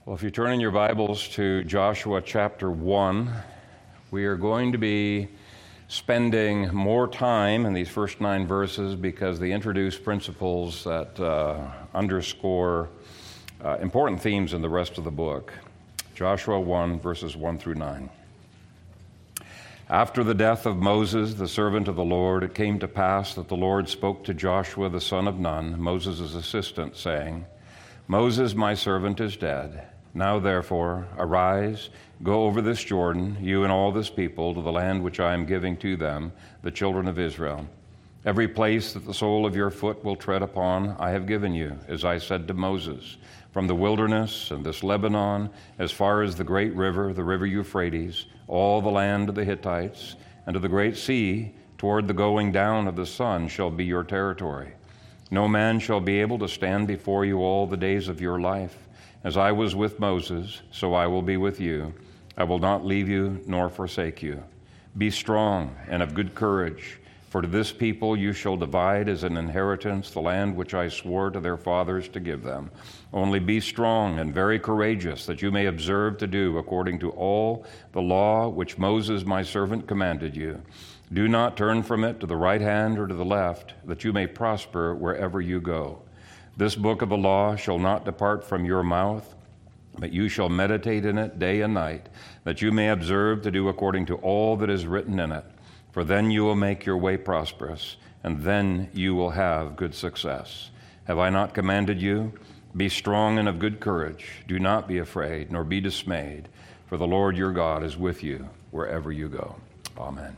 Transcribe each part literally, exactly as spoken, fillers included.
Well, if you turn in your Bibles to Joshua chapter one, we are going to be spending more time in these first nine verses because they introduce principles that uh, underscore uh, important themes in the rest of the book. Joshua one, verses one through nine. After the death of Moses, the servant of the Lord, it came to pass that the Lord spoke to Joshua the son of Nun, Moses' assistant, saying, Moses, my servant, is dead. Now, therefore, arise, go over this Jordan, you and all this people, to the land which I am giving to them, the children of Israel. Every place that the sole of your foot will tread upon, I have given you, as I said to Moses, from the wilderness and this Lebanon, as far as the great river, the river Euphrates, all the land of the Hittites, and to the great sea, toward the going down of the sun, shall be your territory. No man shall be able to stand before you all the days of your life. As I was with Moses, so I will be with you. I will not leave you nor forsake you. Be strong and of good courage, for to this people you shall divide as an inheritance the land which I swore to their fathers to give them. Only be strong and very courageous, that you may observe to do according to all the law which Moses my servant commanded you. Do not turn from it to the right hand or to the left, that you may prosper wherever you go. This book of the law shall not depart from your mouth, but you shall meditate in it day and night, that you may observe to do according to all that is written in it. For then you will make your way prosperous, and then you will have good success. Have I not commanded you? Be strong and of good courage. Do not be afraid, nor be dismayed, for the Lord your God is with you wherever you go. Amen.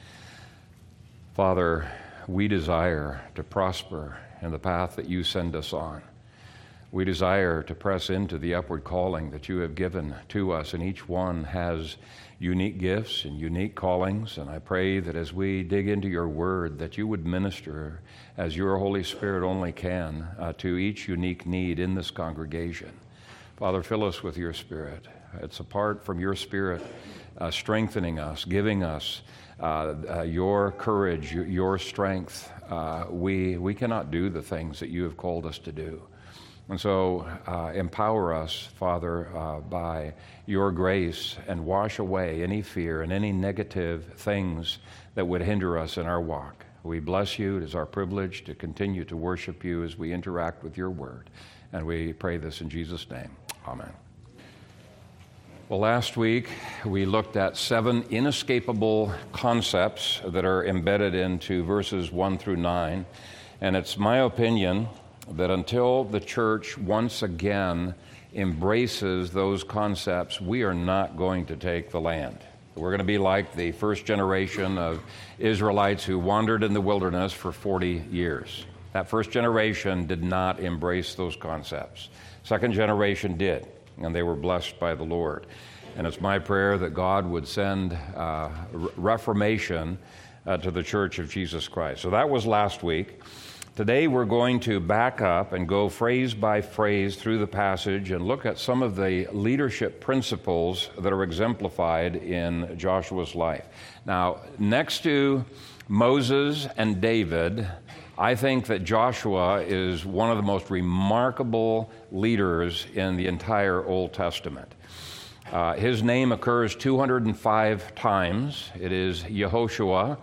Father, we desire to prosper in the path that you send us on. We desire to press into the upward calling that you have given to us, and each one has unique gifts and unique callings, and I pray that as we dig into your word, that you would minister as your Holy Spirit only can uh, to each unique need in this congregation. Father, fill us with your Spirit. It's apart from your Spirit uh, strengthening us, giving us uh, uh, your courage, your, your strength. Uh, we, we cannot do the things that you have called us to do. And so uh, empower us, Father, uh, by your grace, and wash away any fear and any negative things that would hinder us in our walk. We bless you. It is our privilege to continue to worship you as we interact with your word. And we pray this in Jesus' name. Amen. Well, last week we looked at seven inescapable concepts that are embedded into verses one through nine. And it's my opinion that until the church once again embraces those concepts, we are not going to take the land. We're going to be like the first generation of Israelites who wandered in the wilderness for forty years. That first generation did not embrace those concepts. Second generation did, and they were blessed by the Lord. And it's my prayer that God would send uh, reformation uh, to the Church of Jesus Christ. So that was last week. Today we're going to back up and go phrase by phrase through the passage and look at some of the leadership principles that are exemplified in Joshua's life. Now, next to Moses and David, I think that Joshua is one of the most remarkable leaders in the entire Old Testament. Uh, his name occurs two hundred five times. It is Yehoshua.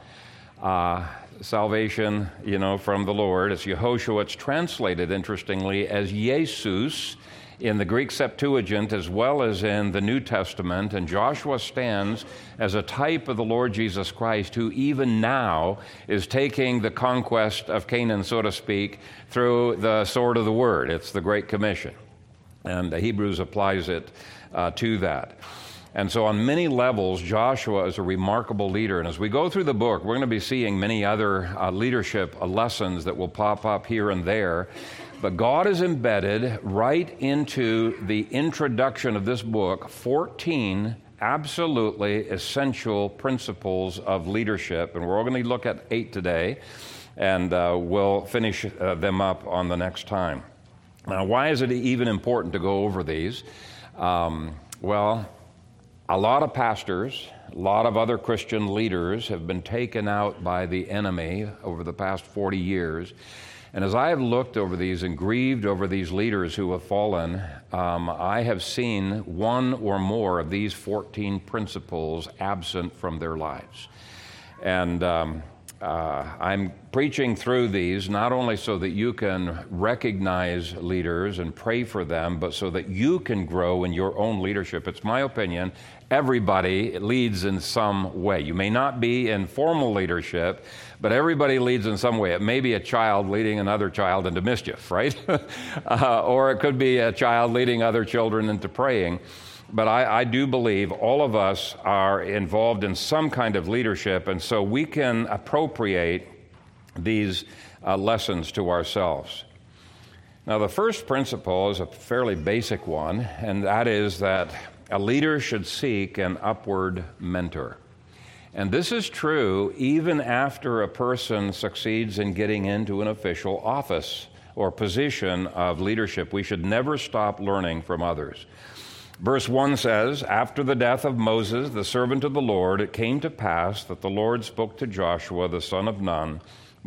Uh, salvation, you know, from the Lord. It's Yehoshua. It's translated, interestingly, as Jesus in the Greek Septuagint as well as in the New Testament. And Joshua stands as a type of the Lord Jesus Christ, who even now is taking the conquest of Canaan, so to speak, through the sword of the Word. It's the Great Commission. And the Hebrews applies it uh, to that. And so on many levels, Joshua is a remarkable leader. And as we go through the book, we're going to be seeing many other uh, leadership uh, lessons that will pop up here and there. But God has embedded right into the introduction of this book fourteen absolutely essential principles of leadership. And we're all going to look at eight today, and uh, we'll finish uh, them up on the next time. Now, why is it even important to go over these? Um, well, a lot of pastors, a lot of other Christian leaders have been taken out by the enemy over the past forty years. And as I have looked over these and grieved over these leaders who have fallen, um, I have seen one or more of these fourteen principles absent from their lives. And um, uh, I'm preaching through these not only so that you can recognize leaders and pray for them, but so that you can grow in your own leadership. It's my opinion, everybody leads in some way. You may not be in formal leadership, but everybody leads in some way. It may be a child leading another child into mischief, right? uh, or it could be a child leading other children into praying. But I, I do believe all of us are involved in some kind of leadership, and so we can appropriate these uh, lessons to ourselves. Now, the first principle is a fairly basic one, and that is that a leader should seek an upward mentor. And this is true even after a person succeeds in getting into an official office or position of leadership. We should never stop learning from others. Verse one says, "After the death of Moses, the servant of the Lord, it came to pass that the Lord spoke to Joshua, the son of Nun,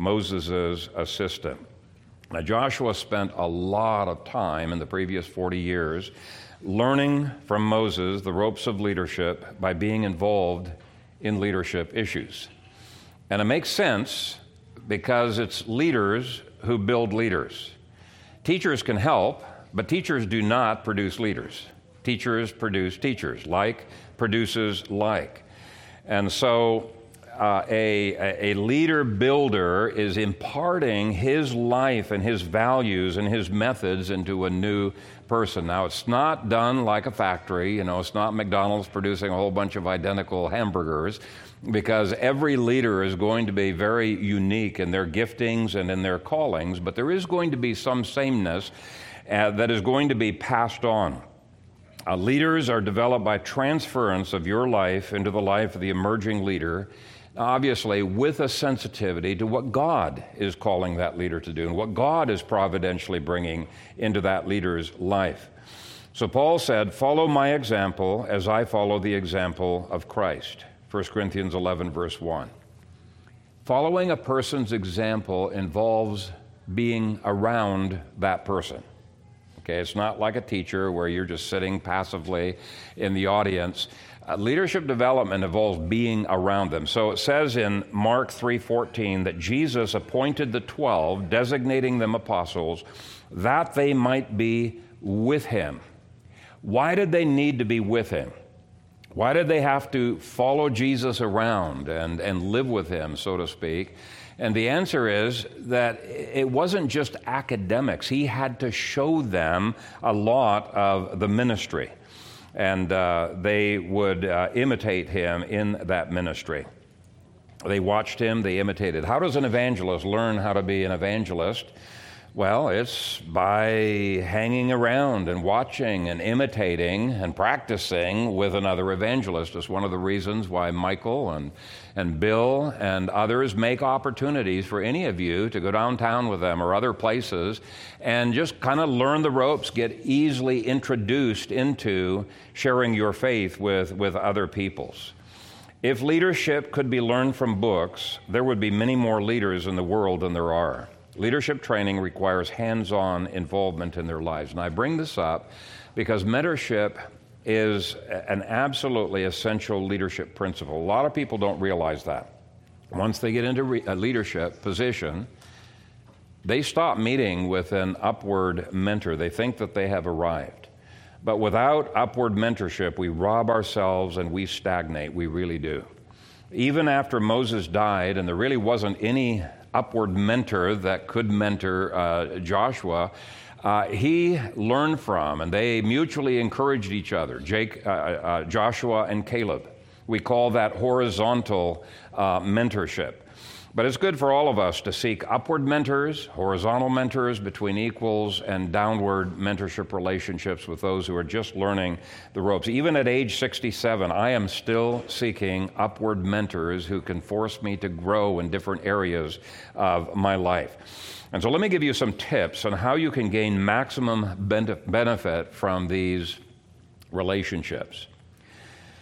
Moses' assistant." Now, Joshua spent a lot of time in the previous forty years learning from Moses the ropes of leadership by being involved in leadership issues. And it makes sense because it's leaders who build leaders. Teachers can help, but teachers do not produce leaders. Teachers produce teachers. Like produces like. And so uh, a, a leader builder is imparting his life and his values and his methods into a new person. Now, it's not done like a factory. You know, it's not McDonald's producing a whole bunch of identical hamburgers, because every leader is going to be very unique in their giftings and in their callings, but there is going to be some sameness uh, that is going to be passed on. Uh, leaders are developed by transference of your life into the life of the emerging leader, obviously with a sensitivity to what God is calling that leader to do and what God is providentially bringing into that leader's life. So Paul said, "Follow my example as I follow the example of Christ." First Corinthians eleven, verse one. Following a person's example involves being around that person. Okay, it's not like a teacher where you're just sitting passively in the audience. Uh, leadership development involves being around them. So it says in Mark three fourteen that Jesus appointed the twelve, designating them apostles, that they might be with him. Why did they need to be with him? Why did they have to follow Jesus around and, and live with him, so to speak? And the answer is that it wasn't just academics. He had to show them a lot of the ministry, and uh, they would uh, imitate him in that ministry. They watched him, they imitated. How does an evangelist learn how to be an evangelist? Well, it's by hanging around and watching and imitating and practicing with another evangelist. It's one of the reasons why Michael and, and Bill and others make opportunities for any of you to go downtown with them or other places and just kind of learn the ropes, get easily introduced into sharing your faith with, with other peoples. If leadership could be learned from books, there would be many more leaders in the world than there are. Leadership training requires hands-on involvement in their lives. And I bring this up because mentorship is an absolutely essential leadership principle. A lot of people don't realize that. Once they get into a leadership position, they stop meeting with an upward mentor. They think that they have arrived. But without upward mentorship, we rob ourselves and we stagnate. We really do. Even after Moses died, and there really wasn't any upward mentor that could mentor uh, Joshua, uh, he learned from, and they mutually encouraged each other, Jake, uh, uh, Joshua and Caleb. We call that horizontal uh, mentorship. But it's good for all of us to seek upward mentors, horizontal mentors between equals, and downward mentorship relationships with those who are just learning the ropes. Even at age sixty-seven, I am still seeking upward mentors who can force me to grow in different areas of my life. And so let me give you some tips on how you can gain maximum benefit from these relationships.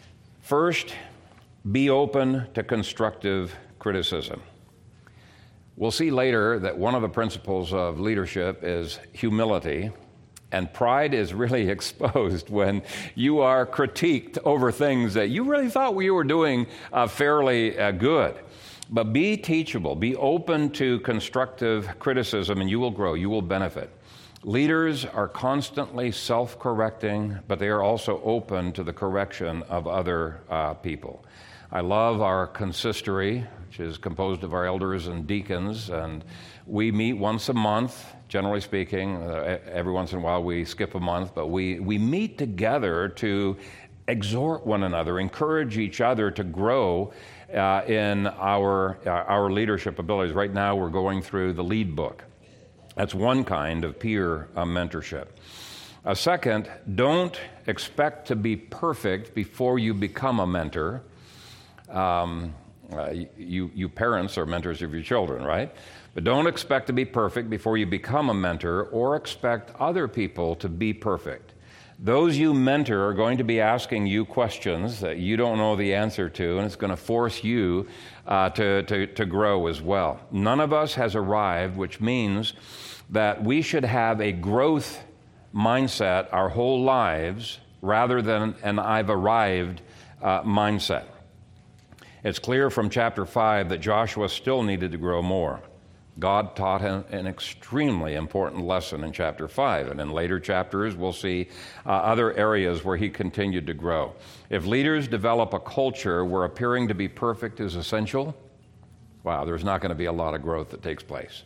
First, be open to constructive criticism. We'll see later that one of the principles of leadership is humility, and pride is really exposed when you are critiqued over things that you really thought you were doing uh, fairly uh, good. But be teachable, be open to constructive criticism, and you will grow, you will benefit. Leaders are constantly self-correcting, but they are also open to the correction of other uh, people. I love our consistory, which is composed of our elders and deacons, and we meet once a month, generally speaking. Uh, every once in a while we skip a month, but we, we meet together to exhort one another, encourage each other to grow uh, in our, uh, our leadership abilities. Right now we're going through the lead book. That's one kind of peer uh, mentorship. A second, don't expect to be perfect before you become a mentor. Um, uh, you, you parents are mentors of your children, right? But don't expect to be perfect before you become a mentor, or expect other people to be perfect. Those you mentor are going to be asking you questions that you don't know the answer to, and it's going to force you uh, to, to, to grow as well. None of us has arrived, which means that we should have a growth mindset our whole lives rather than an I've arrived uh, mindset. It's clear from chapter five that Joshua still needed to grow more. God taught him an extremely important lesson in chapter five, and in later chapters we'll see uh, other areas where he continued to grow. If leaders develop a culture where appearing to be perfect is essential, wow, there's not going to be a lot of growth that takes place.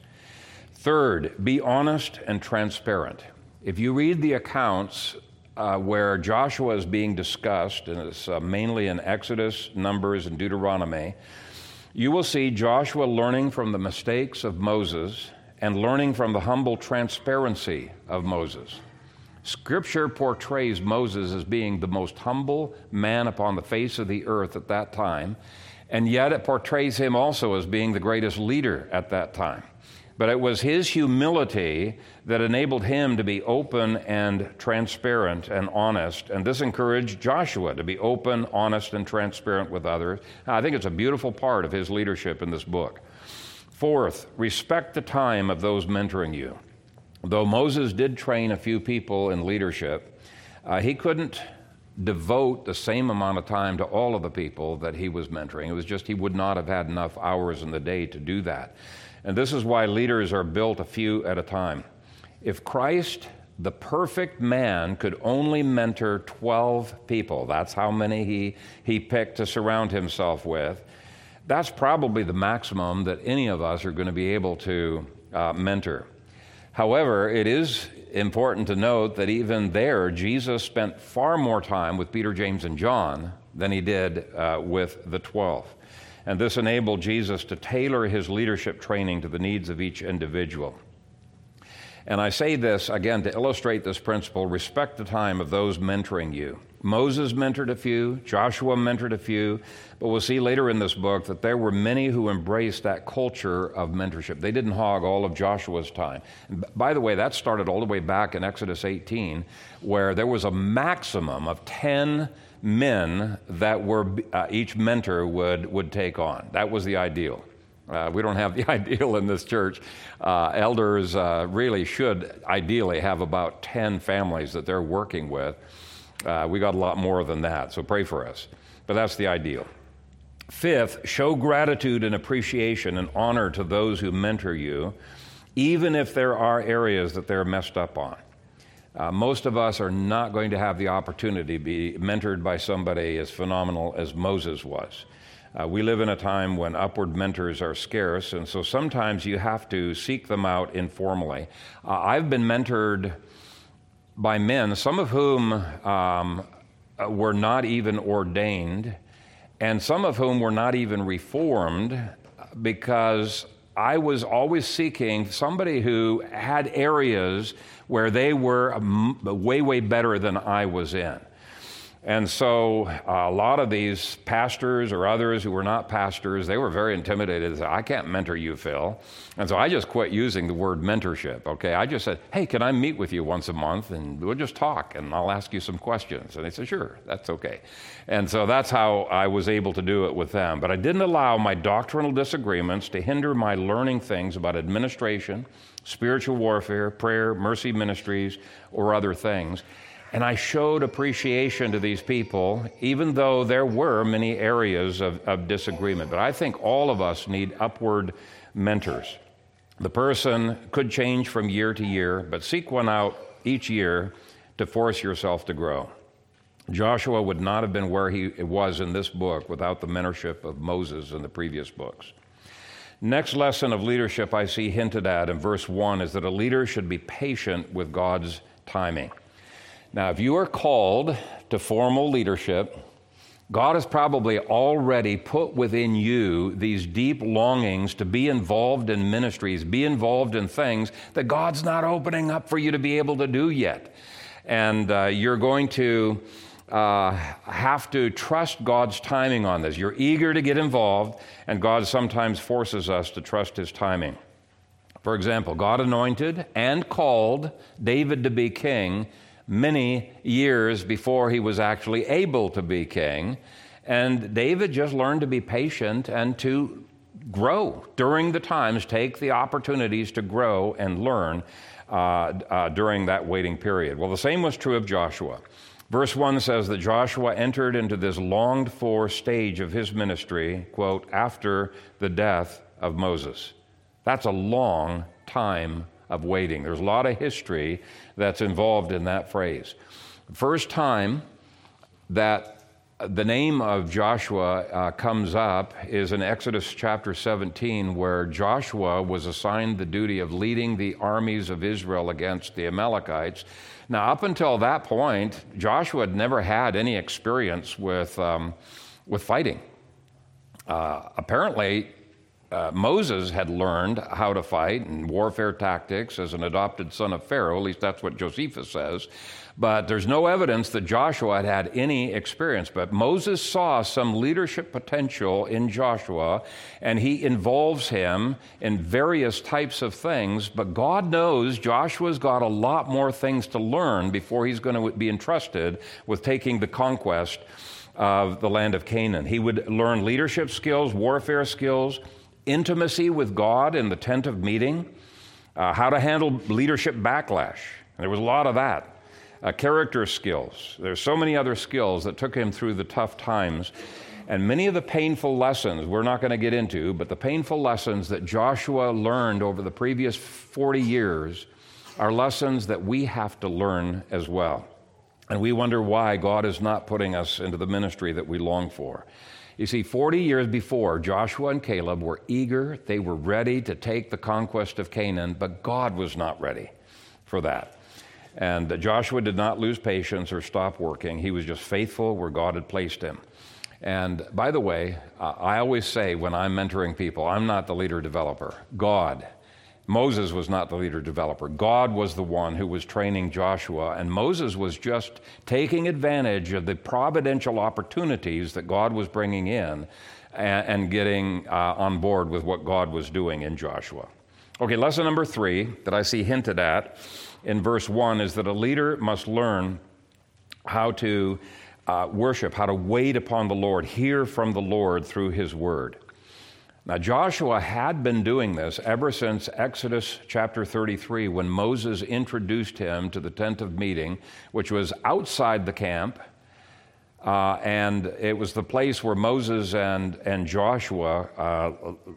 Third, be honest and transparent. If you read the accounts uh, where Joshua is being discussed, and it's uh, mainly in Exodus, Numbers, and Deuteronomy, you will see Joshua learning from the mistakes of Moses and learning from the humble transparency of Moses. Scripture portrays Moses as being the most humble man upon the face of the earth at that time, and yet it portrays him also as being the greatest leader at that time. But it was his humility that enabled him to be open and transparent and honest. And this encouraged Joshua to be open, honest, and transparent with others. I think it's a beautiful part of his leadership in this book. Fourth, respect the time of those mentoring you. Though Moses did train a few people in leadership, uh, he couldn't devote the same amount of time to all of the people that he was mentoring. It was just he would not have had enough hours in the day to do that. And this is why leaders are built a few at a time. If Christ, the perfect man, could only mentor twelve people, that's how many he, he picked to surround himself with, that's probably the maximum that any of us are going to be able to uh, mentor. However, it is important to note that even there, Jesus spent far more time with Peter, James, and John than he did uh, with the twelve. And this enabled Jesus to tailor his leadership training to the needs of each individual. And I say this, again, to illustrate this principle: respect the time of those mentoring you. Moses mentored a few, Joshua mentored a few, but we'll see later in this book that there were many who embraced that culture of mentorship. They didn't hog all of Joshua's time. And by the way, that started all the way back in Exodus eighteen, where there was a maximum of ten men that were uh, each mentor would, would take on. That was the ideal. Uh, we don't have the ideal in this church. Uh, elders uh, really should ideally have about ten families that they're working with. Uh, we got a lot more than that, so pray for us. But that's the ideal. Fifth, show gratitude and appreciation and honor to those who mentor you, even if there are areas that they're messed up on. Uh, most of us are not going to have the opportunity to be mentored by somebody as phenomenal as Moses was. Uh, we live in a time when upward mentors are scarce, and so sometimes you have to seek them out informally. Uh, I've been mentored by men, some of whom um, were not even ordained, and some of whom were not even reformed, because I was always seeking somebody who had areas where they were way, way better than I was in. And so uh, a lot of these pastors or others who were not pastors, they were very intimidated. They said, I can't mentor you, Phil. And so I just quit using the word mentorship, okay? I just said, hey, can I meet with you once a month and we'll just talk and I'll ask you some questions. And they said, sure, that's okay. And so that's how I was able to do it with them. But I didn't allow my doctrinal disagreements to hinder my learning things about administration, spiritual warfare, prayer, mercy ministries, or other things. And I showed appreciation to these people, even though there were many areas of, of disagreement. But I think all of us need upward mentors. The person could change from year to year, but seek one out each year to force yourself to grow. Joshua would not have been where he was in this book without the mentorship of Moses in the previous books. Next lesson of leadership I see hinted at in verse one is that a leader should be patient with God's timing. Now, if you are called to formal leadership, God has probably already put within you these deep longings to be involved in ministries, be involved in things that God's not opening up for you to be able to do yet. And uh, you're going to uh, have to trust God's timing on this. You're eager to get involved, and God sometimes forces us to trust His timing. For example, God anointed and called David to be king many years before he was actually able to be king. And David just learned to be patient and to grow during the times, take the opportunities to grow and learn uh, uh, during that waiting period. Well, the same was true of Joshua. Verse one says that Joshua entered into this longed-for stage of his ministry, quote, after the death of Moses. That's a long time of waiting. There's a lot of history that's involved in that phrase. The first time that the name of Joshua uh, comes up is in Exodus chapter seventeen, where Joshua was assigned the duty of leading the armies of Israel against the Amalekites. Now, up until that point, Joshua had never had any experience with, um, with fighting. Uh, apparently, Uh, Moses had learned how to fight and warfare tactics as an adopted son of Pharaoh, at least that's what Josephus says. But there's no evidence that Joshua had had any experience. But Moses saw some leadership potential in Joshua, and he involves him in various types of things. But God knows Joshua's got a lot more things to learn before he's going to be entrusted with taking the conquest of the land of Canaan. He would learn leadership skills, warfare skills, intimacy with God in the tent of meeting, uh, how to handle leadership backlash. There was a lot of that. Uh, character skills. There's so many other skills that took him through the tough times. And many of the painful lessons we're not going to get into, but the painful lessons that Joshua learned over the previous forty years are lessons that we have to learn as well. And we wonder why God is not putting us into the ministry that we long for. You see, forty years before, Joshua and Caleb were eager, they were ready to take the conquest of Canaan, but God was not ready for that. And Joshua did not lose patience or stop working. He was just faithful where God had placed him. And by the way, uh, I always say when I'm mentoring people, I'm not the leader developer. God. Moses was not the leader developer. God was the one who was training Joshua, and Moses was just taking advantage of the providential opportunities that God was bringing in and, and getting uh, on board with what God was doing in Joshua. Okay, lesson number three that I see hinted at in verse one is that a leader must learn how to uh, worship, how to wait upon the Lord, hear from the Lord through His Word. Now, Joshua had been doing this ever since Exodus chapter thirty-three, when Moses introduced him to the tent of meeting, which was outside the camp, uh, and it was the place where Moses and, and Joshua uh,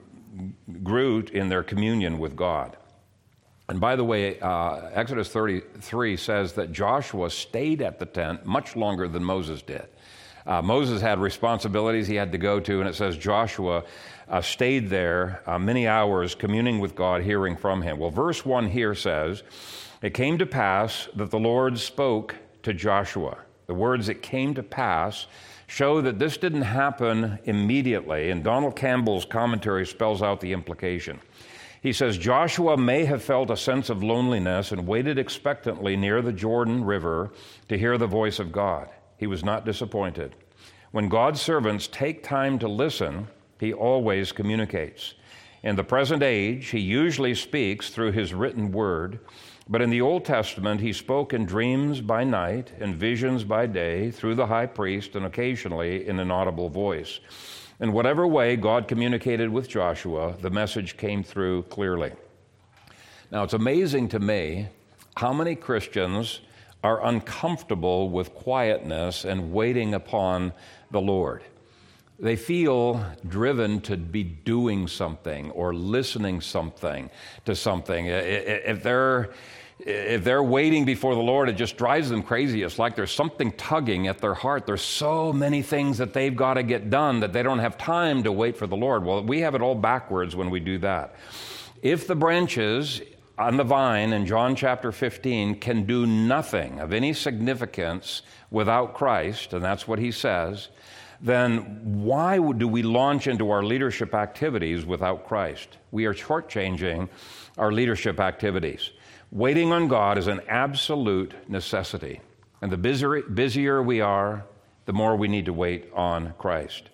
grew in their communion with God. And by the way, uh, Exodus thirty-three says that Joshua stayed at the tent much longer than Moses did. Uh, Moses had responsibilities he had to go to, and it says Joshua uh, stayed there uh, many hours communing with God, hearing from Him. Well, verse one here says, "It came to pass that the Lord spoke to Joshua." The words "it came to pass" show that this didn't happen immediately, and Donald Campbell's commentary spells out the implication. He says, Joshua may have felt a sense of loneliness and waited expectantly near the Jordan River to hear the voice of God. He was not disappointed. When God's servants take time to listen, he always communicates. In the present age, he usually speaks through his written word, but in the Old Testament, he spoke in dreams by night and visions by day through the high priest and occasionally in an audible voice. In whatever way God communicated with Joshua, the message came through clearly. Now, it's amazing to me how many Christians are uncomfortable with quietness and waiting upon the Lord. They feel driven to be doing something or listening something to something. If they're if they're waiting before the Lord, it just drives them crazy. It's like there's something tugging at their heart. There's so many things that they've got to get done that they don't have time to wait for the Lord. Well, we have it all backwards when we do that. If the branches on the vine in John chapter fifteen can do nothing of any significance without Christ, and that's what he says, then why do we launch into our leadership activities without Christ? We are shortchanging our leadership activities. Waiting on God is an absolute necessity. And the busier, busier we are, the more we need to wait on Christ.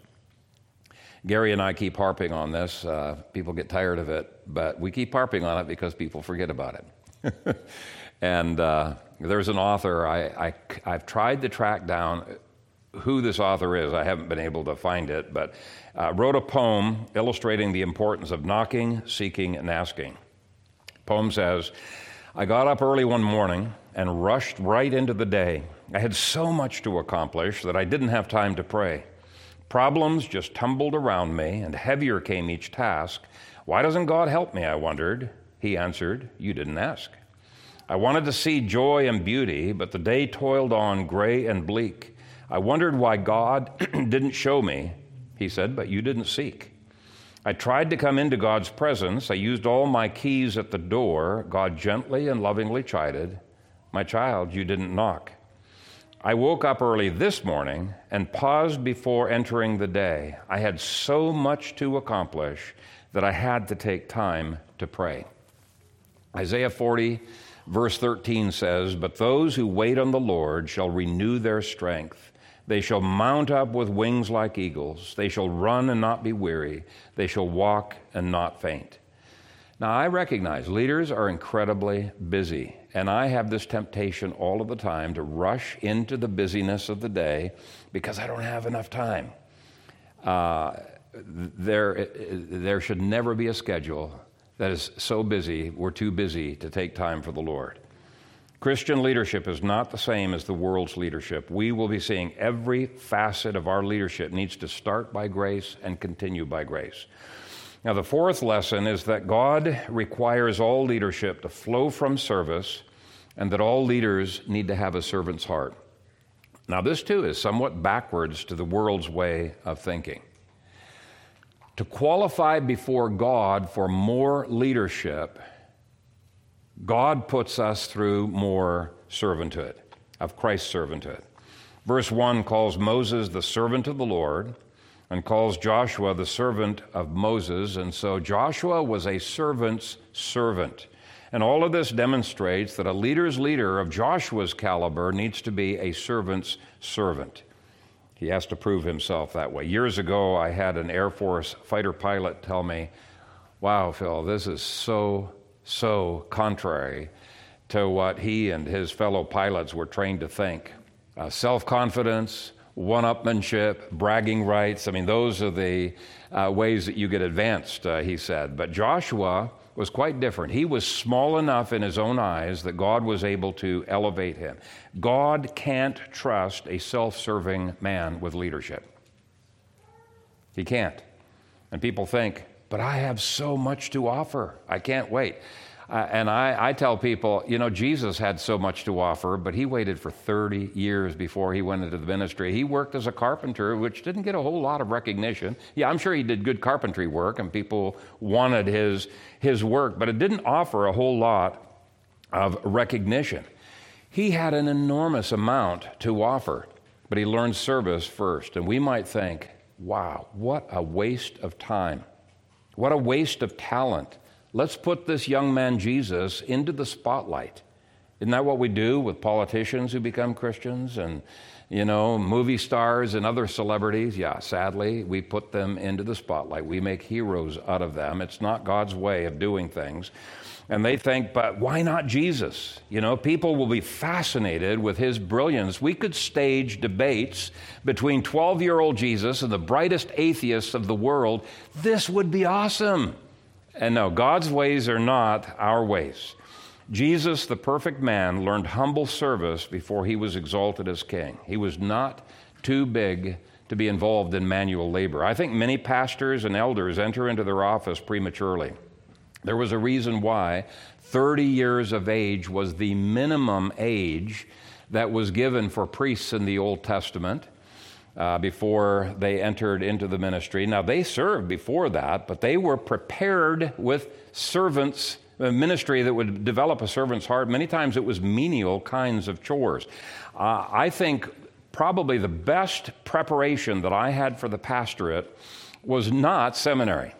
Gary and I keep harping on this. Uh, people get tired of it, but we keep harping on it because people forget about it. and uh, there's an author, I, I, I've tried to track down who this author is. I haven't been able to find it, but uh, wrote a poem illustrating the importance of knocking, seeking, and asking. The poem says, I got up early one morning and rushed right into the day. I had so much to accomplish that I didn't have time to pray. Problems just tumbled around me, and heavier came each task. Why doesn't God help me, I wondered. He answered, you didn't ask. I wanted to see joy and beauty, but the day toiled on gray and bleak. I wondered why God didn't show me. He said, but you didn't seek. I tried to come into God's presence. I used all my keys at the door. God gently and lovingly chided, my child, you didn't knock. I woke up early this morning and paused before entering the day. I had so much to accomplish that I had to take time to pray. Isaiah forty, verse thirteen says, but those who wait on the Lord shall renew their strength. They shall mount up with wings like eagles. They shall run and not be weary. They shall walk and not faint. Now, I recognize leaders are incredibly busy, and I have this temptation all of the time to rush into the busyness of the day because I don't have enough time. Uh, there, there should never be a schedule that is so busy, we're too busy to take time for the Lord. Christian leadership is not the same as the world's leadership. We will be seeing every facet of our leadership needs to start by grace and continue by grace. Now, the fourth lesson is that God requires all leadership to flow from service and that all leaders need to have a servant's heart. Now, this too is somewhat backwards to the world's way of thinking. To qualify before God for more leadership, God puts us through more servanthood, of Christ's servanthood. Verse one calls Moses the servant of the Lord and calls Joshua the servant of Moses. And so Joshua was a servant's servant. And all of this demonstrates that a leader's leader of Joshua's caliber needs to be a servant's servant. He has to prove himself that way. Years ago, I had an Air Force fighter pilot tell me, wow, Phil, this is so so contrary to what he and his fellow pilots were trained to think. Uh, self-confidence, one-upmanship, bragging rights, I mean, those are the uh, ways that you get advanced, uh, he said. But Joshua was quite different. He was small enough in his own eyes that God was able to elevate him. God can't trust a self-serving man with leadership. He can't. And people think, but I have so much to offer. I can't wait. Uh, and I, I tell people, you know, Jesus had so much to offer, but he waited for thirty years before he went into the ministry. He worked as a carpenter, which didn't get a whole lot of recognition. Yeah, I'm sure he did good carpentry work, and people wanted his, his work, but it didn't offer a whole lot of recognition. He had an enormous amount to offer, but he learned service first. And we might think, wow, what a waste of time. What a waste of talent. Let's put this young man Jesus into the spotlight. Isn't that what we do with politicians who become Christians and You know, movie stars and other celebrities, yeah, sadly, we put them into the spotlight. We make heroes out of them. It's not God's way of doing things. And they think, but why not Jesus? You know, people will be fascinated with his brilliance. We could stage debates between twelve-year-old Jesus and the brightest atheists of the world. This would be awesome. And no, God's ways are not our ways. Jesus, the perfect man, learned humble service before he was exalted as king. He was not too big to be involved in manual labor. I think many pastors and elders enter into their office prematurely. There was a reason why thirty years of age was the minimum age that was given for priests in the Old Testament uh, before they entered into the ministry. Now, they served before that, but they were prepared with servants, a ministry that would develop a servant's heart. Many times it was menial kinds of chores. Uh, I think probably the best preparation that I had for the pastorate was not seminary.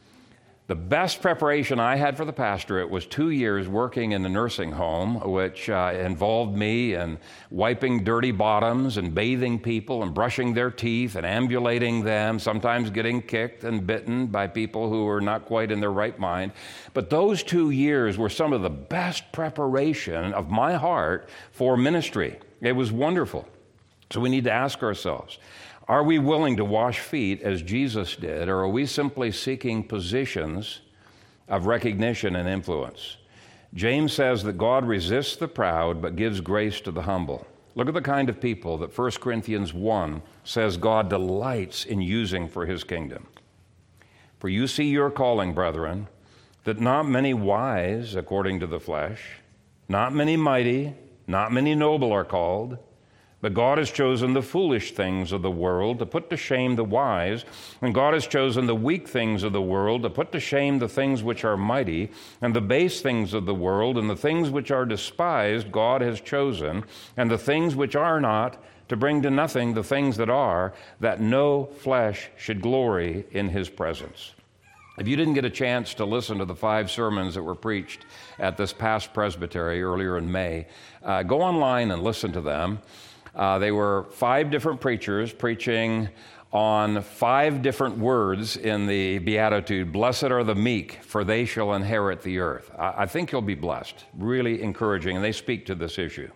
The best preparation I had for the pastorate was two years working in the nursing home, which uh, involved me in wiping dirty bottoms and bathing people and brushing their teeth and ambulating them, sometimes getting kicked and bitten by people who were not quite in their right mind. But those two years were some of the best preparation of my heart for ministry. It was wonderful. So we need to ask ourselves, are we willing to wash feet as Jesus did, or are we simply seeking positions of recognition and influence? James says that God resists the proud but gives grace to the humble. Look at the kind of people that First Corinthians one says God delights in using for his kingdom. For you see your calling, brethren, that not many wise according to the flesh, not many mighty, not many noble are called, but God has chosen the foolish things of the world to put to shame the wise, and God has chosen the weak things of the world to put to shame the things which are mighty, and the base things of the world, and the things which are despised God has chosen, and the things which are not, to bring to nothing the things that are, that no flesh should glory in his presence. If you didn't get a chance to listen to the five sermons that were preached at this past presbytery earlier in May, uh, go online and listen to them. Uh, they were five different preachers preaching on five different words in the Beatitude. Blessed are the meek, for they shall inherit the earth. I, I think you'll be blessed. Really encouraging, and they speak to this issue.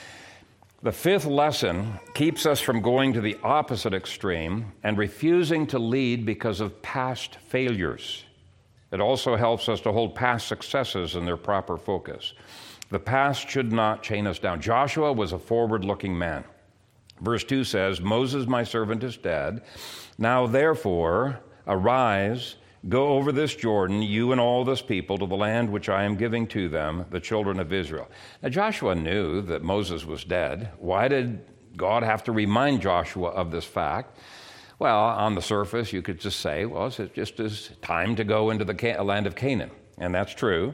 The fifth lesson keeps us from going to the opposite extreme and refusing to lead because of past failures. It also helps us to hold past successes in their proper focus. The past should not chain us down. Joshua was a forward-looking man. Verse two says, Moses, my servant, is dead. Now, therefore, arise, go over this Jordan, you and all this people, to the land which I am giving to them, the children of Israel. Now, Joshua knew that Moses was dead. Why did God have to remind Joshua of this fact? Well, on the surface, you could just say, well, it's just as time to go into the land of Canaan. And that's true.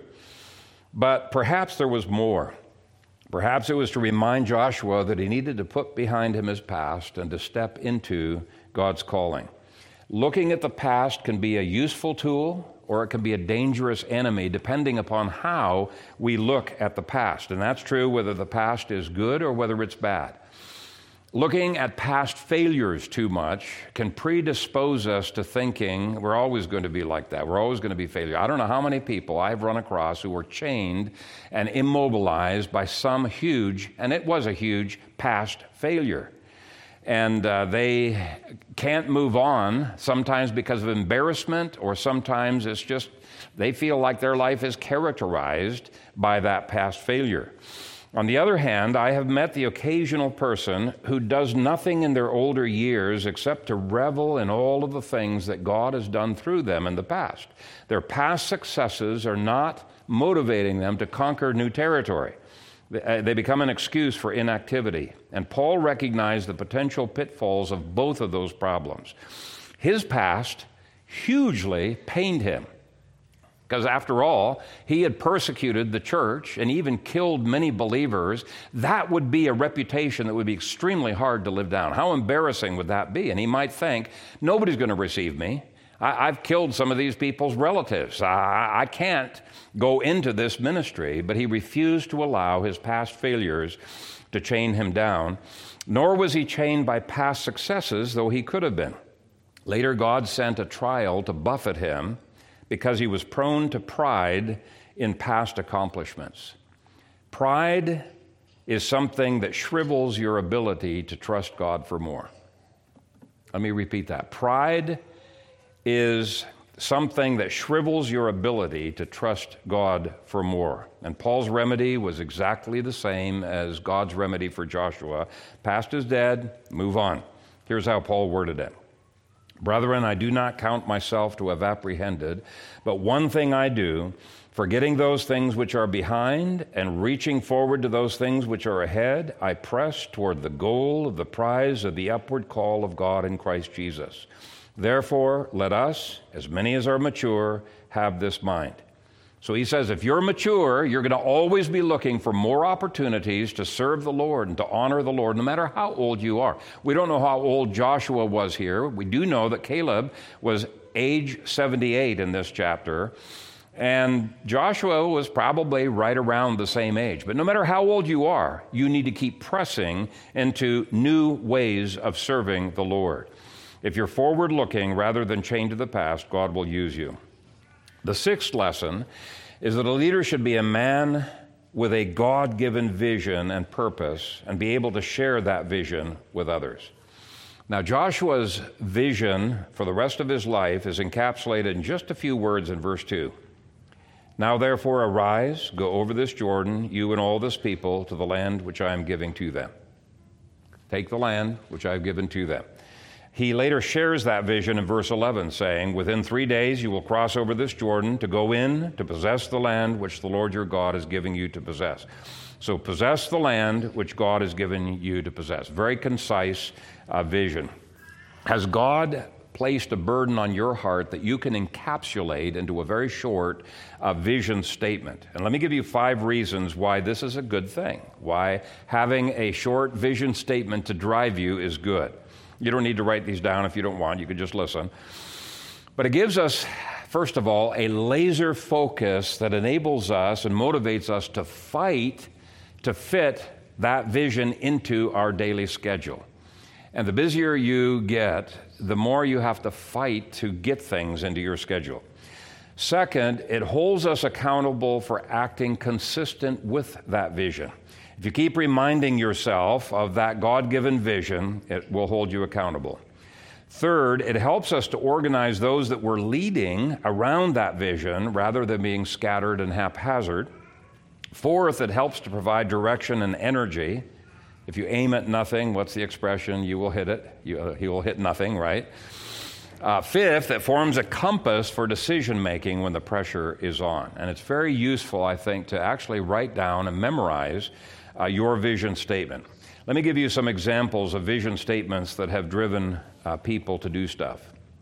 But perhaps there was more. Perhaps it was to remind Joshua that he needed to put behind him his past and to step into God's calling. Looking at the past can be a useful tool or it can be a dangerous enemy depending upon how we look at the past. And that's true whether the past is good or whether it's bad. Looking at past failures too much can predispose us to thinking we're always going to be like that. We're always going to be failure. I don't know how many people I've run across who were chained and immobilized by some huge, and it was a huge, past failure. And uh, they can't move on, sometimes because of embarrassment, or sometimes it's just they feel like their life is characterized by that past failure. On the other hand, I have met the occasional person who does nothing in their older years except to revel in all of the things that God has done through them in the past. Their past successes are not motivating them to conquer new territory. They become an excuse for inactivity. And Paul recognized the potential pitfalls of both of those problems. His past hugely pained him. Because after all, he had persecuted the church and even killed many believers. That would be a reputation that would be extremely hard to live down. How embarrassing would that be? And he might think, nobody's going to receive me. I, I've killed some of these people's relatives. I, I can't go into this ministry. But he refused to allow his past failures to chain him down, nor was he chained by past successes, though he could have been. Later, God sent a trial to buffet him because he was prone to pride in past accomplishments. Pride is something that shrivels your ability to trust God for more. Let me repeat that. Pride is something that shrivels your ability to trust God for more. And Paul's remedy was exactly the same as God's remedy for Joshua. Past is dead, move on. Here's how Paul worded it. Brethren, I do not count myself to have apprehended, but one thing I do, forgetting those things which are behind and reaching forward to those things which are ahead, I press toward the goal of the prize of the upward call of God in Christ Jesus. Therefore, let us, as many as are mature, have this mind. So he says, if you're mature, you're going to always be looking for more opportunities to serve the Lord and to honor the Lord, no matter how old you are. We don't know how old Joshua was here. We do know that Caleb was age seventy-eight in this chapter, and Joshua was probably right around the same age. But no matter how old you are, you need to keep pressing into new ways of serving the Lord. If you're forward-looking rather than chained to the past, God will use you. The sixth lesson is that a leader should be a man with a God-given vision and purpose and be able to share that vision with others. Now, Joshua's vision for the rest of his life is encapsulated in just a few words in verse two. Now, therefore, arise, go over this Jordan, you and all this people, to the land which I am giving to them. Take the land which I have given to them. He later shares that vision in verse eleven, saying, within three days you will cross over this Jordan to go in to possess the land which the Lord your God is giving you to possess. So possess the land which God has given you to possess. Very concise uh, vision. Has God placed a burden on your heart that you can encapsulate into a very short uh, vision statement? And let me give you five reasons why this is a good thing, why having a short vision statement to drive you is good. You don't need to write these down if you don't want. You can just listen. But it gives us, first of all, a laser focus that enables us and motivates us to fight to fit that vision into our daily schedule. And the busier you get, the more you have to fight to get things into your schedule. Second, it holds us accountable for acting consistent with that vision. If you keep reminding yourself of that God-given vision, it will hold you accountable. Third, it helps us to organize those that we're leading around that vision rather than being scattered and haphazard. Fourth, it helps to provide direction and energy. If you aim at nothing, what's the expression? You will hit it. You, uh, you will hit nothing, right? Uh, fifth, it forms a compass for decision-making when the pressure is on. And it's very useful, I think, to actually write down and memorize uh, your vision statement. Let me give you some examples of vision statements that have driven uh, people to do stuff.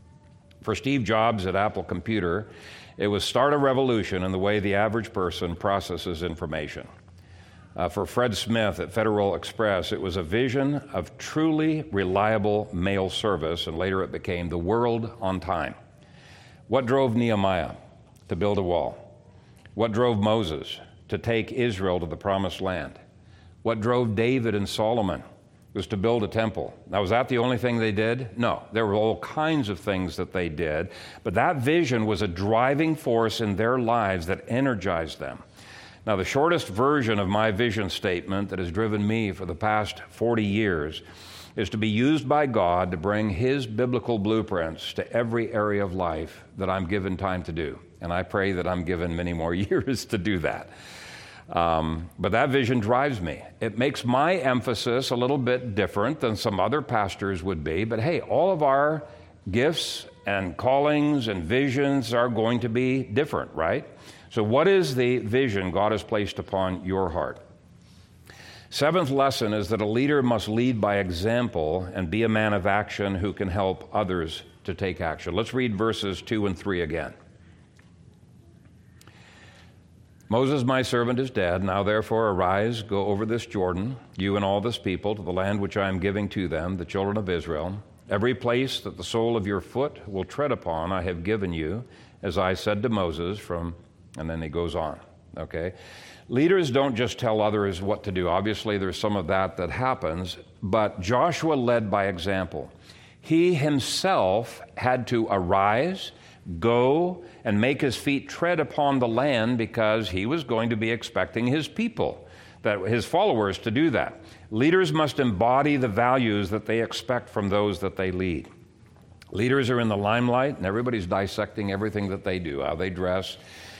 For Steve Jobs at Apple Computer, it was start a revolution in the way the average person processes information. Uh, for Fred Smith at Federal Express, it was a vision of truly reliable mail service, and later it became the world on time. What drove Nehemiah to build a wall? What drove Moses to take Israel to the promised land? What drove David and Solomon was to build a temple. Now, was that the only thing they did? No, there were all kinds of things that they did, but that vision was a driving force in their lives that energized them. Now, the shortest version of my vision statement that has driven me for the past forty years is to be used by God to bring His biblical blueprints to every area of life that I'm given time to do. And I pray that I'm given many more years to do that. Um, but that vision drives me. It makes my emphasis a little bit different than some other pastors would be. But hey, all of our gifts and callings and visions are going to be different, right? So what is the vision God has placed upon your heart? Seventh lesson is that a leader must lead by example and be a man of action who can help others to take action. Let's read verses two and three again. Moses, my servant, is dead. Now therefore arise, go over this Jordan, you and all this people, to the land which I am giving to them, the children of Israel. Every place that the sole of your foot will tread upon I have given you, as I said to Moses from... And then he goes on. okay? Leaders don't just tell others what to do. Obviously, there's some of that that happens, but Joshua led by example. He himself had to arise, go, and make his feet tread upon the land because he was going to be expecting his people, that his followers, to do that. Leaders must embody the values that they expect from those that they lead. Leaders are in the limelight, and everybody's dissecting everything that they do, how they dress,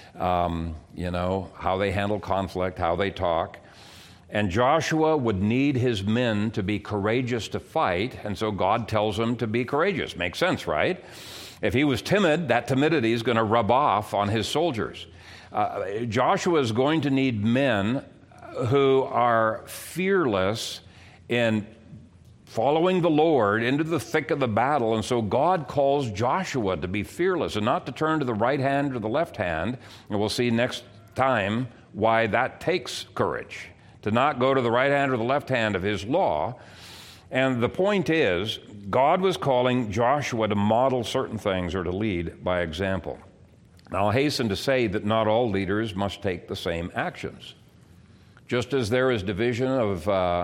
um, you know, how they handle conflict, how they talk. And Joshua would need his men to be courageous to fight, and so God tells him to be courageous. Makes sense, right? If he was timid, that timidity is going to rub off on his soldiers. Uh, Joshua is going to need men who are fearless in following the Lord into the thick of the battle, and so God calls Joshua to be fearless and not to turn to the right hand or the left hand, and we'll see next time why that takes courage, to not go to the right hand or the left hand of his law. And the point is, God was calling Joshua to model certain things or to lead by example. Now, I'll hasten to say that not all leaders must take the same actions. Just as there is division of uh,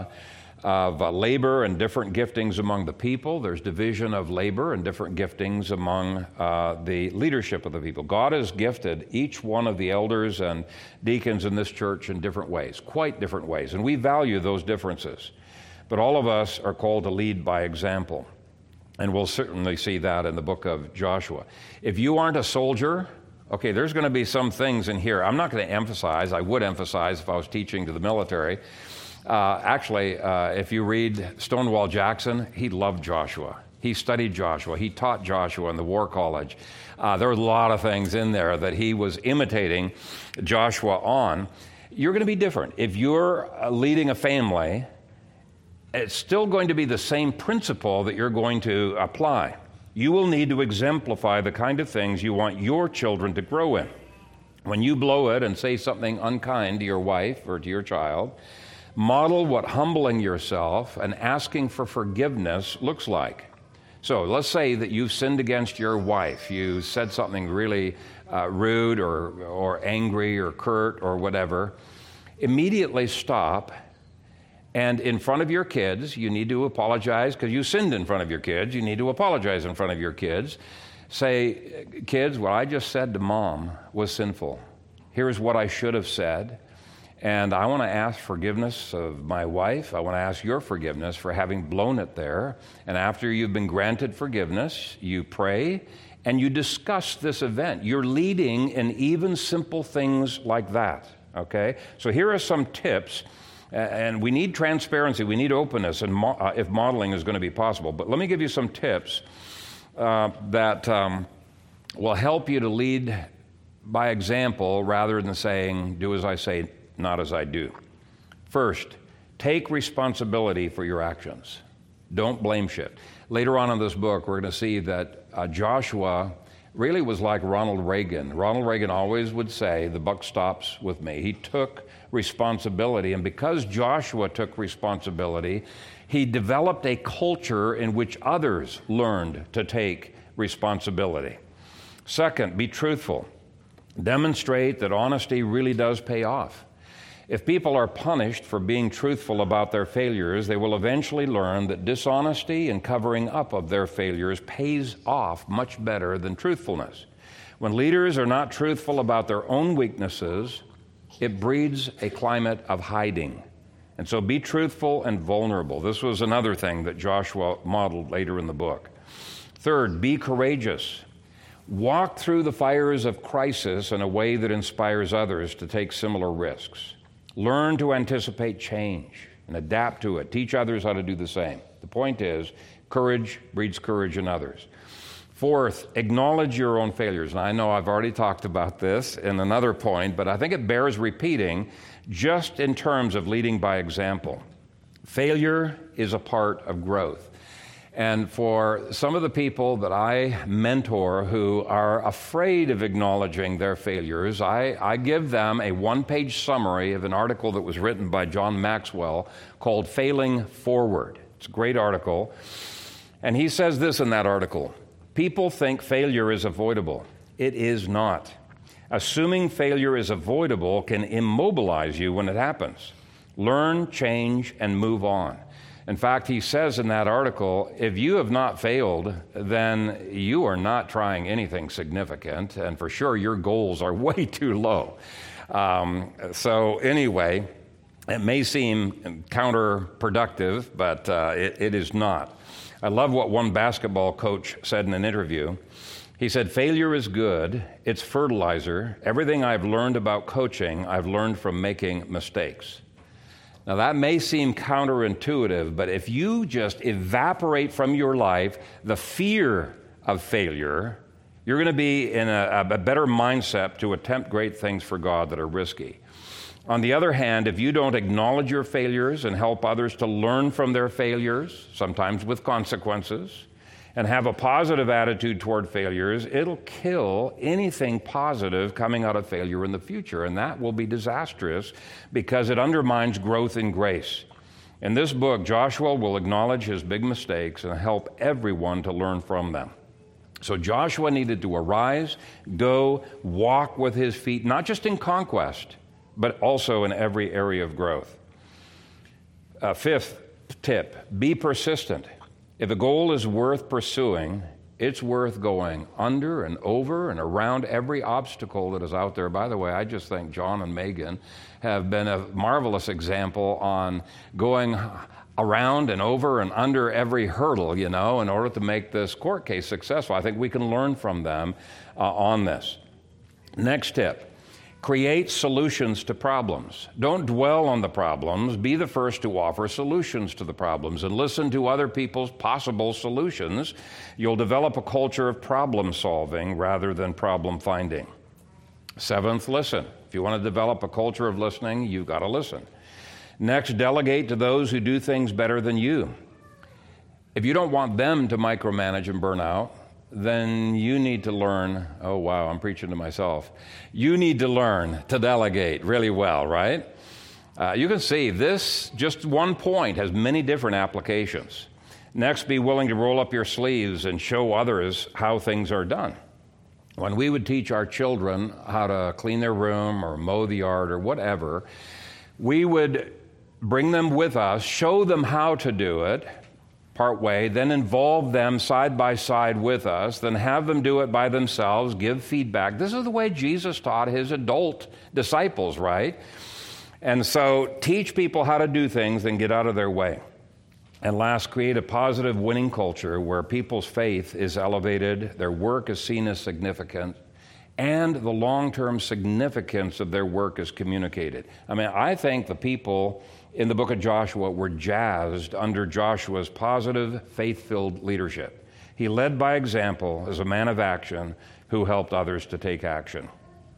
of uh, labor and different giftings among the people, there's division of labor and different giftings among uh, the leadership of the people. God has gifted each one of the elders and deacons in this church in different ways, quite different ways, and we value those differences. But all of us are called to lead by example, and we'll certainly see that in the book of Joshua. If you aren't a soldier, okay, there's going to be some things in here I'm not going to emphasize. I would emphasize if I was teaching to the military. Uh, actually, uh, if you read Stonewall Jackson, he loved Joshua. He studied Joshua. He taught Joshua in the War College. Uh, there were a lot of things in there that he was imitating Joshua on. You're going to be different. If you're uh, leading a family, it's still going to be the same principle that you're going to apply. You will need to exemplify the kind of things you want your children to grow in. When you blow it and say something unkind to your wife or to your child, model what humbling yourself and asking for forgiveness looks like. So let's say that you've sinned against your wife. You said something really uh, rude or, or angry or curt or whatever. Immediately stop, and in front of your kids, you need to apologize because you sinned in front of your kids. You need to apologize in front of your kids. Say, kids, what I just said to Mom was sinful. Here's what I should have said. And I want to ask forgiveness of my wife. I want to ask your forgiveness for having blown it there. And after you've been granted forgiveness, you pray and you discuss this event. You're leading in even simple things like that, okay? So here are some tips, and we need transparency. We need openness and mo- uh, if modeling is going to be possible. But let me give you some tips uh, that um, will help you to lead by example rather than saying, do as I say, not as I do. First, take responsibility for your actions. Don't blame shift. Later on in this book, we're going to see that uh, Joshua really was like Ronald Reagan. Ronald Reagan always would say, the buck stops with me. He took responsibility, and because Joshua took responsibility, he developed a culture in which others learned to take responsibility. Second, be truthful. Demonstrate that honesty really does pay off. If people are punished for being truthful about their failures, they will eventually learn that dishonesty and covering up of their failures pays off much better than truthfulness. When leaders are not truthful about their own weaknesses, it breeds a climate of hiding. And so be truthful and vulnerable. This was another thing that Joshua modeled later in the book. Third, be courageous. Walk through the fires of crisis in a way that inspires others to take similar risks. Learn to anticipate change and adapt to it. Teach others how to do the same. The point is, courage breeds courage in others. Fourth, acknowledge your own failures. And I know I've already talked about this in another point, but I think it bears repeating just in terms of leading by example. Failure is a part of growth. And for some of the people that I mentor who are afraid of acknowledging their failures, I, I give them a one-page summary of an article that was written by John Maxwell called Failing Forward. It's a great article. And he says this in that article: people think failure is avoidable. It is not. Assuming failure is avoidable can immobilize you when it happens. Learn, change, and move on. In fact, he says in that article, if you have not failed, then you are not trying anything significant, and for sure your goals are way too low. Um, so anyway, it may seem counterproductive, but uh, it, it is not. I love what one basketball coach said in an interview. He said, failure is good, it's fertilizer. Everything I've learned about coaching, I've learned from making mistakes. Now that may seem counterintuitive, but if you just evaporate from your life the fear of failure, you're going to be in a, a better mindset to attempt great things for God that are risky. On the other hand, if you don't acknowledge your failures and help others to learn from their failures, sometimes with consequences, and have a positive attitude toward failures, it'll kill anything positive coming out of failure in the future, and that will be disastrous because it undermines growth in grace. In this book, Joshua will acknowledge his big mistakes and help everyone to learn from them. So Joshua needed to arise, go, walk with his feet, not just in conquest, but also in every area of growth. Uh, fifth tip, be persistent. If a goal is worth pursuing, it's worth going under and over and around every obstacle that is out there. By the way, I just think John and Megan have been a marvelous example on going around and over and under every hurdle, you know, in order to make this court case successful. I think we can learn from them uh, on this. Next tip. Create solutions to problems. Don't dwell on the problems. Be the first to offer solutions to the problems and listen to other people's possible solutions. You'll develop a culture of problem solving rather than problem finding. Seventh, listen. If you want to develop a culture of listening, you've got to listen. Next, delegate to those who do things better than you. If you don't want them to micromanage and burn out, then you need to learn, oh wow, I'm preaching to myself. You need to learn to delegate really well, right? Uh, you can see this, just one point, has many different applications. Next, be willing to roll up your sleeves and show others how things are done. When we would teach our children how to clean their room or mow the yard or whatever, we would bring them with us, show them how to do it, part way, then involve them side by side with us, then have them do it by themselves, give feedback. This is the way Jesus taught his adult disciples, right? And so teach people how to do things, then get out of their way. And last, create a positive winning culture where people's faith is elevated, their work is seen as significant, and the long-term significance of their work is communicated. I mean, I think the people in the book of Joshua were jazzed under Joshua's positive, faith-filled leadership. He led by example as a man of action who helped others to take action.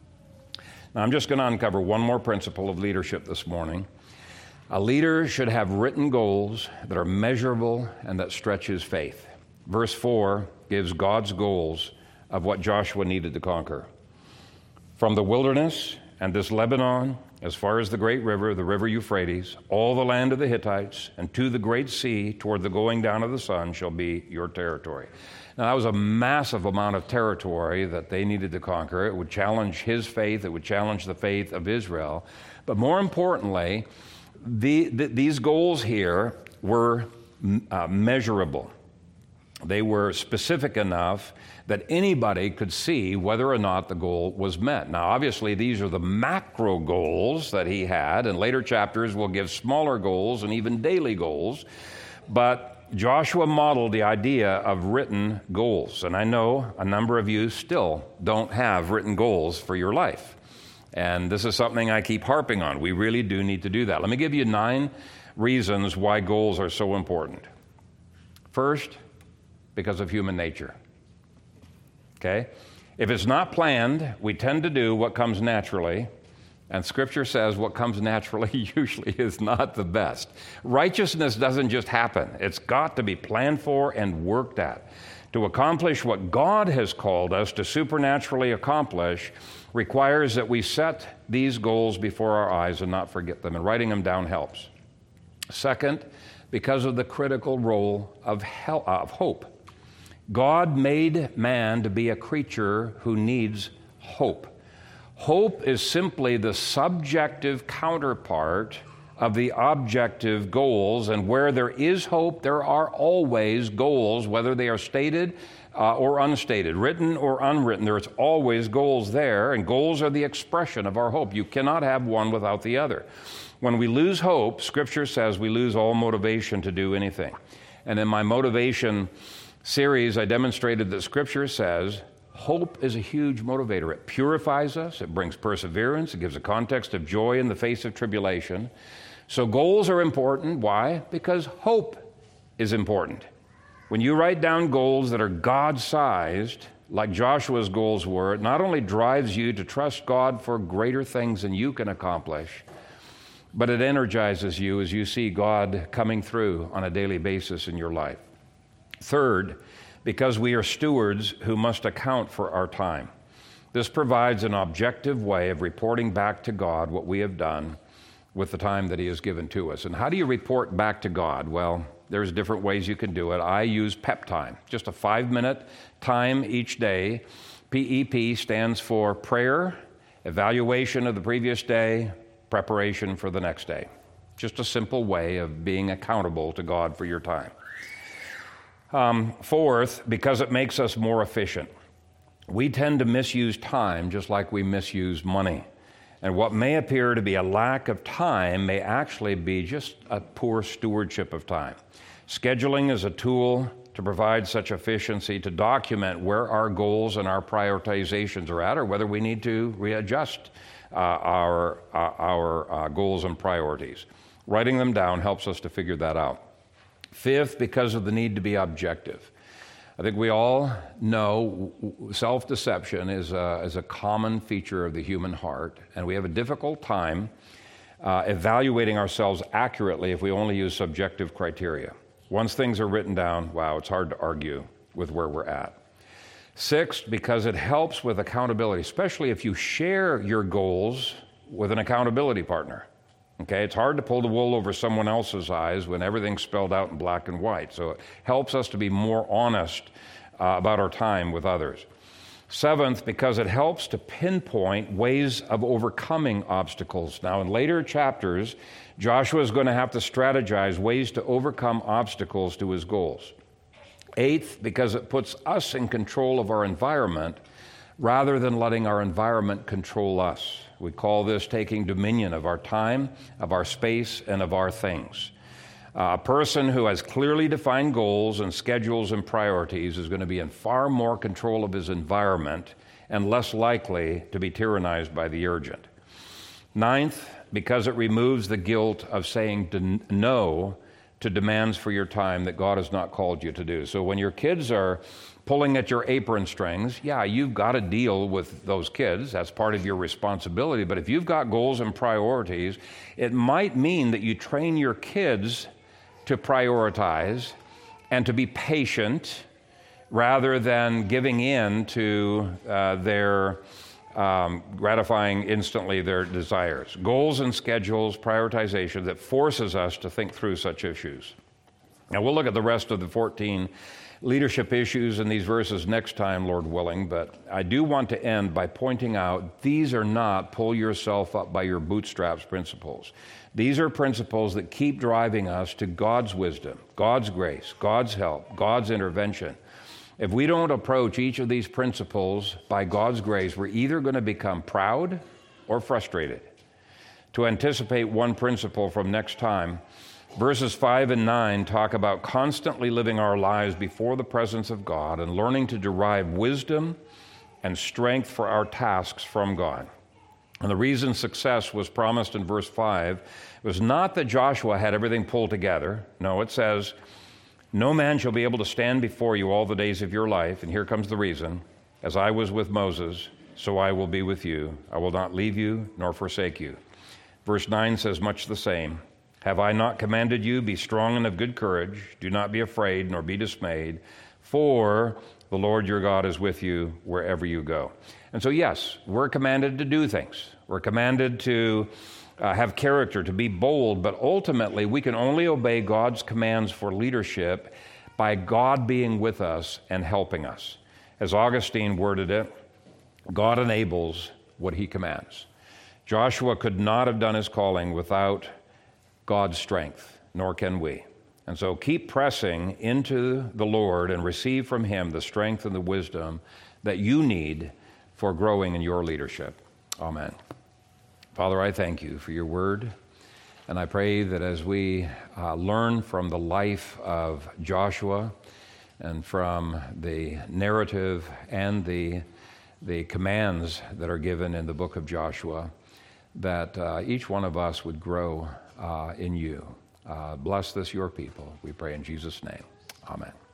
Now, I'm just going to uncover one more principle of leadership this morning. A leader should have written goals that are measurable and that stretch his faith. Verse four gives God's goals of what Joshua needed to conquer. From the wilderness and this Lebanon, as far as the great river, the river Euphrates, all the land of the Hittites, and to the great sea, toward the going down of the sun, shall be your territory. Now, that was a massive amount of territory that they needed to conquer. It would challenge his faith. It would challenge the faith of Israel. But more importantly, the, the, these goals here were uh, measurable. They were specific enough that anybody could see whether or not the goal was met. Now, obviously, these are the macro goals that he had, and later chapters will give smaller goals and even daily goals. But Joshua modeled the idea of written goals, and I know a number of you still don't have written goals for your life. And this is something I keep harping on. We really do need to do that. Let me give you nine reasons why goals are so important. First, because of human nature. Okay? If it's not planned, we tend to do what comes naturally, and Scripture says what comes naturally usually is not the best. Righteousness doesn't just happen. It's got to be planned for and worked at. To accomplish what God has called us to supernaturally accomplish requires that we set these goals before our eyes and not forget them, and writing them down helps. Second, because of the critical role of, hel- of hope. God made man to be a creature who needs hope. Hope is simply the subjective counterpart of the objective goals, and where there is hope, there are always goals, whether they are stated uh, or unstated, written or unwritten. There's always goals there, and goals are the expression of our hope. You cannot have one without the other. When we lose hope, Scripture says we lose all motivation to do anything. And in my motivation series, I demonstrated that Scripture says hope is a huge motivator. It purifies us, it brings perseverance, it gives a context of joy in the face of tribulation. So goals are important. Why? Because hope is important. When you write down goals that are God-sized, like Joshua's goals were, it not only drives you to trust God for greater things than you can accomplish, but it energizes you as you see God coming through on a daily basis in your life. Third, because we are stewards who must account for our time. This provides an objective way of reporting back to God what we have done with the time that He has given to us. And how do you report back to God? Well, there's different ways you can do it. I use PEP time, just a five-minute time each day. P E P stands for prayer, evaluation of the previous day, preparation for the next day. Just a simple way of being accountable to God for your time. Um, fourth, because it makes us more efficient. We tend to misuse time just like we misuse money. And what may appear to be a lack of time may actually be just a poor stewardship of time. Scheduling is a tool to provide such efficiency to document where our goals and our prioritizations are at, or whether we need to readjust uh, our, uh, our uh, goals and priorities. Writing them down helps us to figure that out. Fifth, because of the need to be objective. I think we all know self-deception is a, is a common feature of the human heart, and we have a difficult time uh, evaluating ourselves accurately if we only use subjective criteria. Once things are written down, wow, it's hard to argue with where we're at. Sixth, because it helps with accountability, especially if you share your goals with an accountability partner. Okay, it's hard to pull the wool over someone else's eyes when everything's spelled out in black and white. So it helps us to be more honest uh, about our time with others. Seventh, because it helps to pinpoint ways of overcoming obstacles. Now, in later chapters, Joshua is going to have to strategize ways to overcome obstacles to his goals. Eighth, because it puts us in control of our environment rather than letting our environment control us. We call this taking dominion of our time, of our space, and of our things. Uh, a person who has clearly defined goals and schedules and priorities is going to be in far more control of his environment and less likely to be tyrannized by the urgent. Ninth, because it removes the guilt of saying no to demands for your time that God has not called you to do. So when your kids are pulling at your apron strings, yeah, you've got to deal with those kids. That's part of your responsibility. But if you've got goals and priorities, it might mean that you train your kids to prioritize and to be patient rather than giving in to uh, their um, gratifying instantly their desires. Goals and schedules, prioritization that forces us to think through such issues. Now we'll look at the rest of the fourteen leadership issues in these verses next time, Lord willing, but I do want to end by pointing out these are not pull yourself up by your bootstraps principles. These are principles that keep driving us to God's wisdom, God's grace, God's help, God's intervention. If we don't approach each of these principles by God's grace, we're either going to become proud or frustrated. To anticipate one principle from next time, verses five and nine talk about constantly living our lives before the presence of God and learning to derive wisdom and strength for our tasks from God. And the reason success was promised in verse five was not that Joshua had everything pulled together. No, it says, "No man shall be able to stand before you all the days of your life," and here comes the reason, "as I was with Moses, so I will be with you. I will not leave you nor forsake you." Verse nine says much the same. "Have I not commanded you, be strong and of good courage, do not be afraid nor be dismayed, for the Lord your God is with you wherever you go." And so yes, we're commanded to do things. We're commanded to uh, have character, to be bold, but ultimately we can only obey God's commands for leadership by God being with us and helping us. As Augustine worded it, God enables, what he commands. Joshua could not have done his calling without God's strength, nor can we. And so keep pressing into the Lord and receive from him the strength and the wisdom that you need for growing in your leadership. Amen. Father, I thank you for your word, and I pray that as we uh, learn from the life of Joshua and from the narrative and the, the commands that are given in the book of Joshua, that uh, each one of us would grow uh, in you. Uh, bless this, your people. We pray in Jesus' name. Amen.